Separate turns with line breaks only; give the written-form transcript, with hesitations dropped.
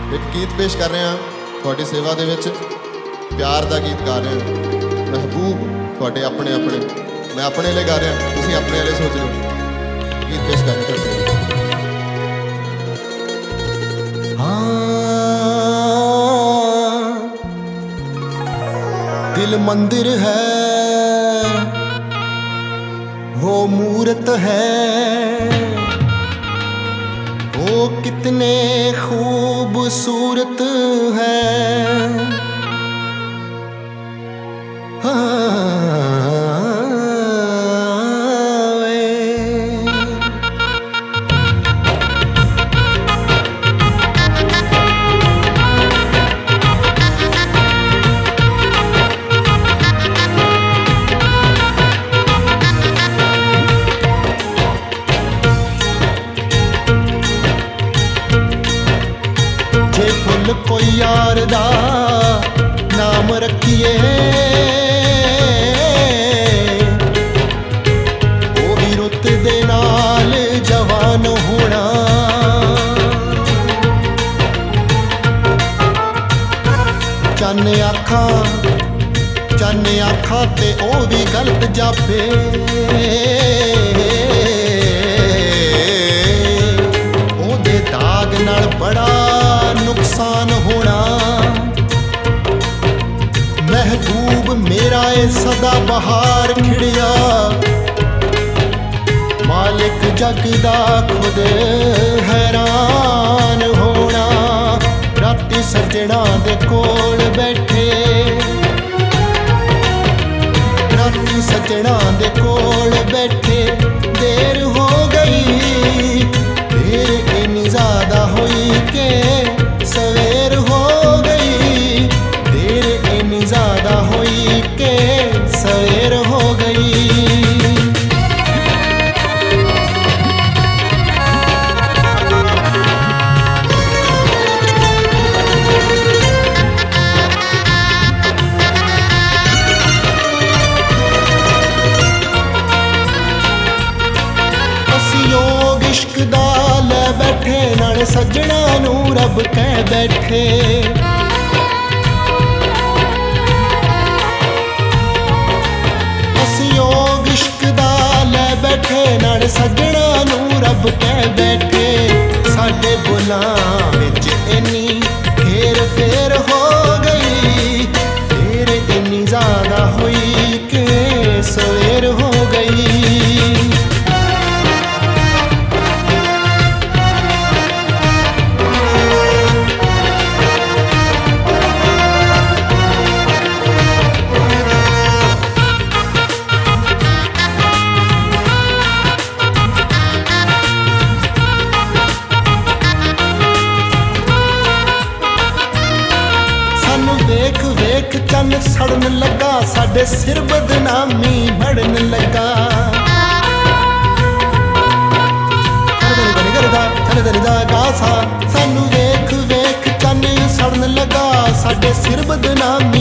एक गीत पेश कर रहे हैं थोड़ी सेवा दे विच प्यार दा गीत गा रहे हैं। महबूब थोड़े अपने अपने मैं अपने लिए गा रहा, तुसीं अपने लिए सोच लो। गीत पेश कर रहे हैं।
दिल मंदिर है वो मूरत है, वो कितने खूबसूरत है। जे फुल कोई यार दा नाम रखिए, वो भी रुत दे नाल जवान होना। चन्न आखा ते ओ भी गलत जापे, ओदे दाग नाल बड़ा नुकसान होना। महबूब मेरा ए सदा बहार खिड़िया, मालिक जग दा खुद हैरान होना। राती सजना दे कोल बैठे, राती सजना दे कोल बैठे, देर हो गई, देर इन्नी ज्यादा हुई के सवेर हो गई, देर इन्नी ज्यादा हुई के सवेर हो गई। योग इश्क दा लै बैठे, नाले सज्जणा नू रब कह बैठे। असी योग इश्क दा लै बैठे, नाले सज्जणा नू रब कह बैठे। साडे बुलां विच इन्नी हेर फेर हो गई, देर इन्नी ज्यादा हुई के सवेर हो गई। वेख वेख चन्न सड़न लगा, साडे सिर बदनामी बढ़न लगा। सानू वेख वेख चन्न सड़न लगा, साडे सिर बदनामी